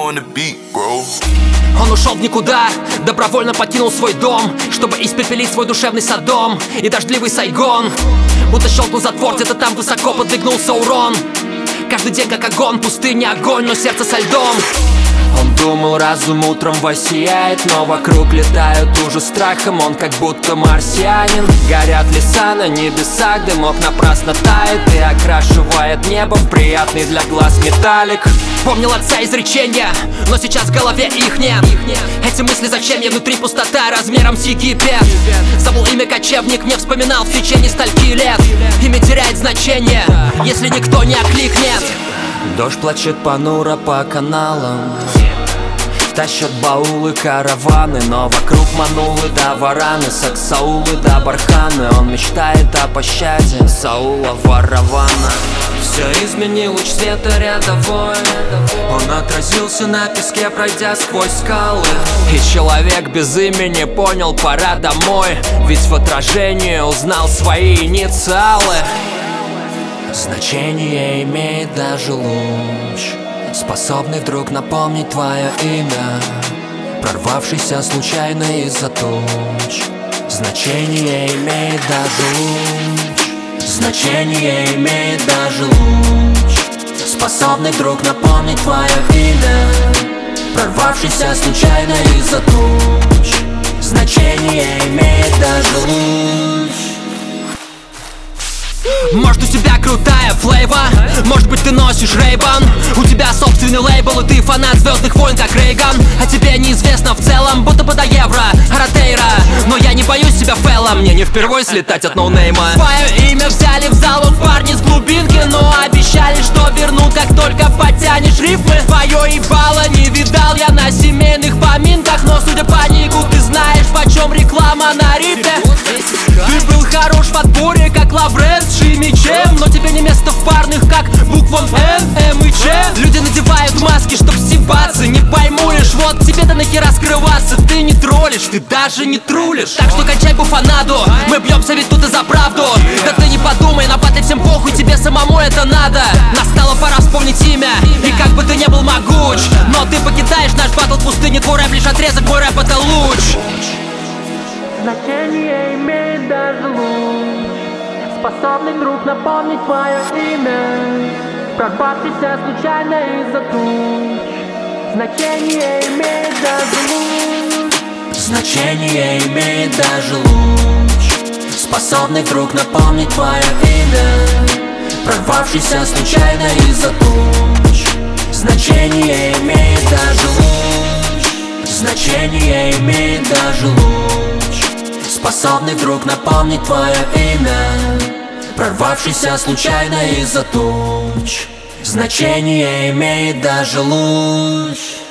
on the beat, bro. Он ушел в никуда, добровольно покинул свой дом, чтобы испепелить свой душевный Содом и дождливый Сайгон. Будто щелкнул затвор, где-то там высоко подвигнулся урон. Каждый день как огонь, пустыня огонь, но сердце со льдом. Он думал, разум утром воссияет, но вокруг летают ужас страхом. Он как будто марсианин. Горят леса на небесах, дымок напрасно тает и окрашивает небо в приятный для глаз металлик. Помнил отца изречения, но сейчас в голове их нет. Эти мысли зачем я, внутри пустота размером с Египет. Забыл имя кочевник, не вспоминал в течение стольки лет. Имя теряет значение, если никто не окликнет. Дождь плачет понуро по каналам, тащат баулы караваны, но вокруг манулы да вараны, саксаулы да барханы. Он мечтает о пощаде Саула Варавана. Все изменил луч света рядовой, он отразился на песке, пройдя сквозь скалы. И человек без имени понял, пора домой, ведь в отражении узнал свои инициалы. Значение имеет даже луч, способный вдруг напомнить твое имя, прорвавшийся случайно из-за туч. Значение имеет даже луч, значение имеет даже луч, способный вдруг напомнить твое имя, прорвавшийся случайно из-за туч. Значение имеет даже луч. Может, у тебя крутая флейва, может быть, ты носишь Ray-Ban, у тебя собственный лейбл, и ты фанат Звездных войн, как Рейган. А тебе неизвестно в целом, будто бы до евро, Ротейра. Но я не боюсь себя фэллом, мне не впервой слетать от ноунейма. Твое имя взяли в залог парни с глубинки, но обещали, что вернут, как только потянешь рифмы. Твое ебало не видал я на семейных поминках, но судя по нику, ты знаешь, почем реклама на рифе. Ты был хорош в отборе, как Лаврен с Шимичем, но тебе не место в парных, как буквам Н, М и Ч. Люди надевают маски, чтоб стебаться, не поймуешь, вот тебе-то нахера скрываться. Ты не троллишь, ты даже не трулишь, так что кончай буфанаду, мы бьемся ведь тут и за правду. Да ты не подумай, на батле всем похуй, тебе самому это надо. Настала пора вспомнить имя, и как бы ты не был могуч, но ты покидаешь наш батл в пустыне, твой рэп лишь отрезок, мой рэп это луч. Значение имеет даже луч, способный вдруг напомнить твое имя, прорвавшийся случайно из-за туч. Значение имеет даже луч, значение имеет даже луч, способный вдруг напомнить твое имя, прорвавшийся случайно из-за туч. Значение имеет даже луч, значение имеет даже луч, способный вдруг напомнить твое имя, прорвавшийся случайно из-за туч. Значение имеет даже луч.